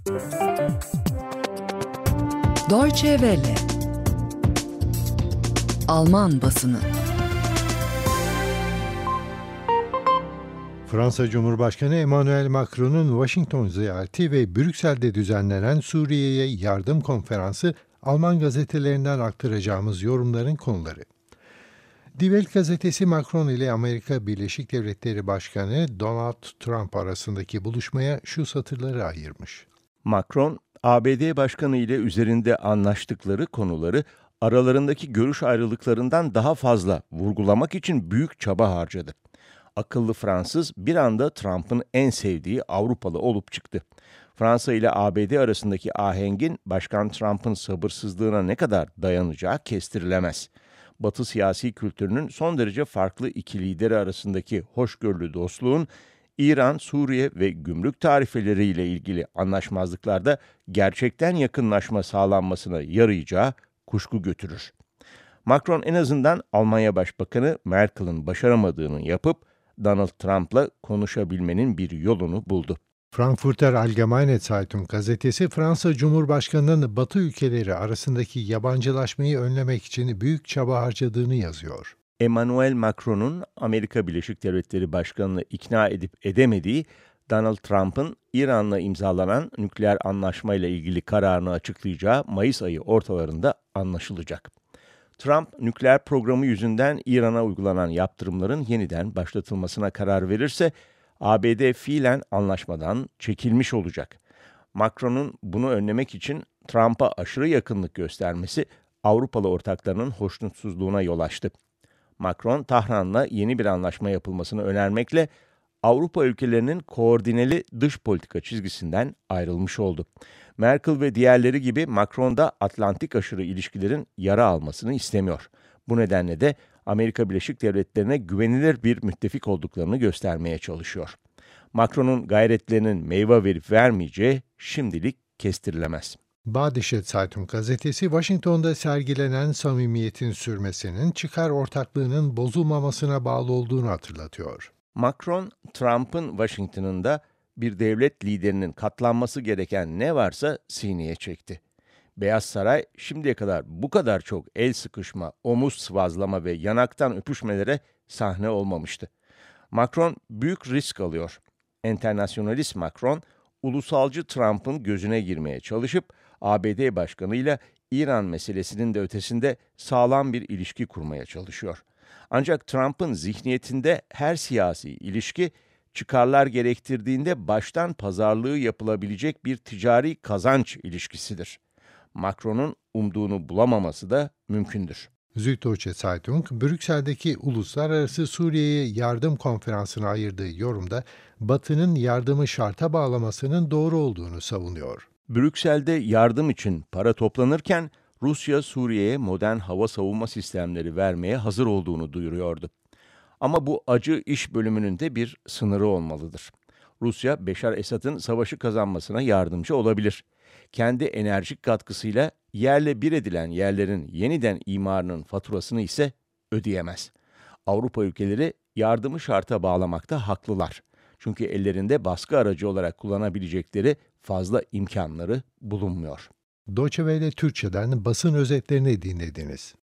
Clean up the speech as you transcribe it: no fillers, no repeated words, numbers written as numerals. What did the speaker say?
Deutsche Welle. Alman basını. Fransa Cumhurbaşkanı Emmanuel Macron'un Washington ziyareti ve Brüksel'de düzenlenen Suriye'ye yardım konferansı Alman gazetelerinden aktaracağımız yorumların konuları. Die Welt gazetesi Macron ile Amerika Birleşik Devletleri Başkanı Donald Trump arasındaki buluşmaya şu satırları ayırmış. Macron, ABD Başkanı ile üzerinde anlaştıkları konuları aralarındaki görüş ayrılıklarından daha fazla vurgulamak için büyük çaba harcadı. Akıllı Fransız bir anda Trump'ın en sevdiği Avrupalı olup çıktı. Fransa ile ABD arasındaki ahengin Başkan Trump'ın sabırsızlığına ne kadar dayanacağı kestirilemez. Batı siyasi kültürünün son derece farklı iki lideri arasındaki hoşgörülü dostluğun İran, Suriye ve gümrük tarifeleriyle ilgili anlaşmazlıklarda gerçekten yakınlaşma sağlanmasına yarayacağı kuşku götürür. Macron en azından Almanya Başbakanı Merkel'in başaramadığını yapıp Donald Trump'la konuşabilmenin bir yolunu buldu. Frankfurter Allgemeine Zeitung gazetesi Fransa Cumhurbaşkanı'nın Batı ülkeleri arasındaki yabancılaşmayı önlemek için büyük çaba harcadığını yazıyor. Emmanuel Macron'un Amerika Birleşik Devletleri Başkanı'nı ikna edip edemediği Donald Trump'ın İran'la imzalanan nükleer anlaşmayla ilgili kararını açıklayacağı Mayıs ayı ortalarında anlaşılacak. Trump, nükleer programı yüzünden İran'a uygulanan yaptırımların yeniden başlatılmasına karar verirse, ABD fiilen anlaşmadan çekilmiş olacak. Macron'un bunu önlemek için Trump'a aşırı yakınlık göstermesi Avrupalı ortaklarının hoşnutsuzluğuna yol açtı. Macron, Tahran'la yeni bir anlaşma yapılmasını önermekle Avrupa ülkelerinin koordineli dış politika çizgisinden ayrılmış oldu. Merkel ve diğerleri gibi Macron da Atlantik aşırı ilişkilerin yara almasını istemiyor. Bu nedenle de Amerika Birleşik Devletleri'ne güvenilir bir müttefik olduklarını göstermeye çalışıyor. Macron'un gayretlerinin meyve verip vermeyeceği şimdilik kestirilemez. Badische Zeitung gazetesi Washington'da sergilenen samimiyetin sürmesinin çıkar ortaklığının bozulmamasına bağlı olduğunu hatırlatıyor. Macron, Trump'ın Washington'ında bir devlet liderinin katlanması gereken ne varsa sineye çekti. Beyaz Saray şimdiye kadar bu kadar çok el sıkışma, omuz sıvazlama ve yanaktan öpüşmelere sahne olmamıştı. Macron büyük risk alıyor. Enternasyonalist Macron, ulusalcı Trump'ın gözüne girmeye çalışıp ABD Başkanı'yla İran meselesinin de ötesinde sağlam bir ilişki kurmaya çalışıyor. Ancak Trump'ın zihniyetinde her siyasi ilişki çıkarlar gerektirdiğinde baştan pazarlığı yapılabilecek bir ticari kazanç ilişkisidir. Macron'un umduğunu bulamaması da mümkündür. Süddeutsche Zeitung, Brüksel'deki Uluslararası Suriye'ye Yardım Konferansı'na ayırdığı yorumda Batı'nın yardımı şarta bağlamasının doğru olduğunu savunuyor. Brüksel'de yardım için para toplanırken Rusya Suriye'ye modern hava savunma sistemleri vermeye hazır olduğunu duyuruyordu. Ama bu acı iş bölümünün de bir sınırı olmalıdır. Rusya, Beşar Esad'ın savaşı kazanmasına yardımcı olabilir. Kendi enerjik katkısıyla yerle bir edilen yerlerin yeniden imarının faturasını ise ödeyemez. Avrupa ülkeleri yardımı şarta bağlamakta haklılar. Çünkü ellerinde baskı aracı olarak kullanabilecekleri fazla imkanları bulunmuyor. Deutsche Welle Türkçe'den basın özetlerini dinlediniz.